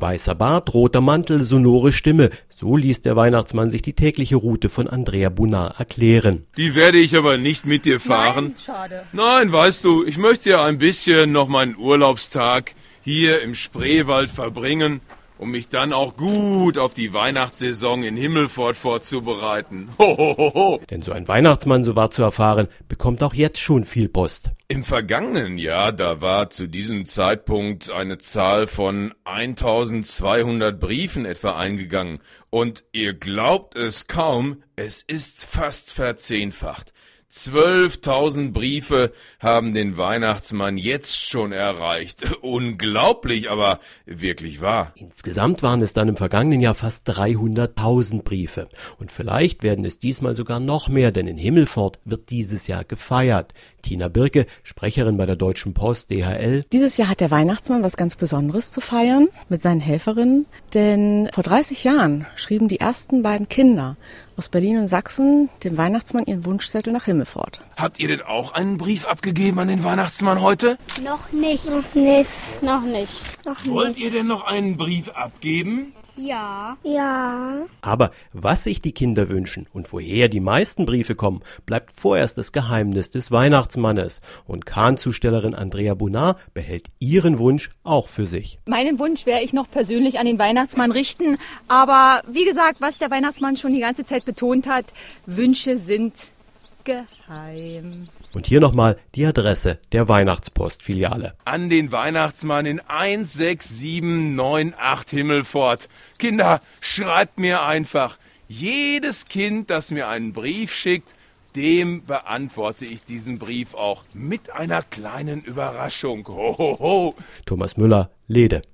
Weißer Bart, roter Mantel, sonore Stimme. So ließ der Weihnachtsmann sich die tägliche Route von Andrea Bonar erklären. Die werde ich aber nicht mit dir fahren. Nein, schade. Nein, weißt du, ich möchte ja ein bisschen noch meinen Urlaubstag hier im Spreewald verbringen, um mich dann auch gut auf die Weihnachtssaison in Himmelfort vorzubereiten. Ho, ho, ho, ho. Denn so ein Weihnachtsmann, so war zu erfahren, bekommt auch jetzt schon viel Post. Im vergangenen Jahr, da war zu diesem Zeitpunkt eine Zahl von 1200 Briefen etwa eingegangen. Und ihr glaubt es kaum, es ist fast verzehnfacht. 12.000 Briefe haben den Weihnachtsmann jetzt schon erreicht. Unglaublich, aber wirklich wahr. Insgesamt waren es dann im vergangenen Jahr fast 300.000 Briefe. Und vielleicht werden es diesmal sogar noch mehr, denn in Himmelfort wird dieses Jahr gefeiert. Tina Birke, Sprecherin bei der Deutschen Post, DHL. Dieses Jahr hat der Weihnachtsmann was ganz Besonderes zu feiern mit seinen Helferinnen. Denn vor 30 Jahren schrieben die ersten beiden Kinder aus Berlin und Sachsen dem Weihnachtsmann ihren Wunschzettel nach Himmelfort. Habt ihr denn auch einen Brief abgegeben an den Weihnachtsmann heute? Noch nicht. Noch nicht. Wollt ihr denn noch einen Brief abgeben? Ja. Aber was sich die Kinder wünschen und woher die meisten Briefe kommen, bleibt vorerst das Geheimnis des Weihnachtsmannes. Und Kahnzustellerin Andrea Bonar behält ihren Wunsch auch für sich. Meinen Wunsch werde ich noch persönlich an den Weihnachtsmann richten. Aber wie gesagt, was der Weihnachtsmann schon die ganze Zeit betont hat, Wünsche sind geheim. Und hier nochmal die Adresse der Weihnachtspost-Filiale. An den Weihnachtsmann in 16798 Himmelfort. Kinder, schreibt mir einfach. Jedes Kind, das mir einen Brief schickt, dem beantworte ich diesen Brief auch mit einer kleinen Überraschung. Ho, ho, ho. Thomas Müller, Lede.